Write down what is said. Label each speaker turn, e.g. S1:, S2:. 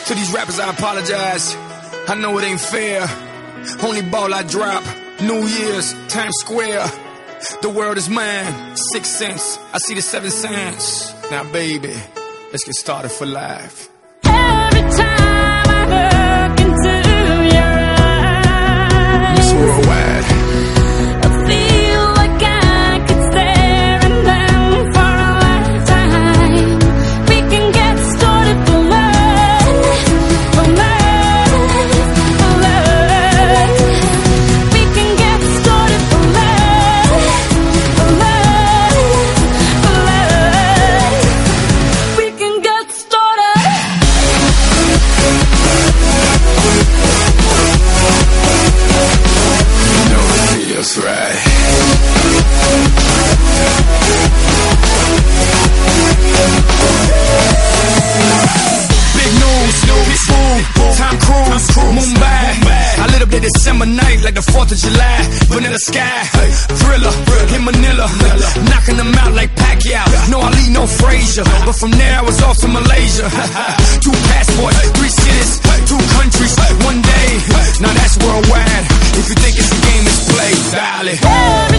S1: To these rappers I apologize, I know it ain't fair. Only ball I drop, New Year's, Times Square. The world is mine, 6 cents, I see the 7 cents. Now baby, let's get started for life.
S2: Every time I look into your eyes,
S1: Miss Worldwide,
S2: I feel like I could stare at them for a lifetime. We can get started for love, for love, for love. We can get started for love, for love, for love. We can get started.
S1: you know it feels right. Big news, pitbull, Tom Cruise, Mumbai. I lit up the December night like the 4th of July. Vanilla sky, Thriller, in Manila, knocking them out like Pacquiao. No Ali, no Frazier, but from there I was off to Malaysia. 2 passports, 3 cities, 2 countries, 1 day. Now that's worldwide. If you think it's a game, it's play, darling.